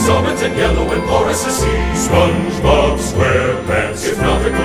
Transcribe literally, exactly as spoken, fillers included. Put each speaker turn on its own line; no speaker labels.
absorbent and yellow and porous as sea. SpongeBob SquarePants, if nautical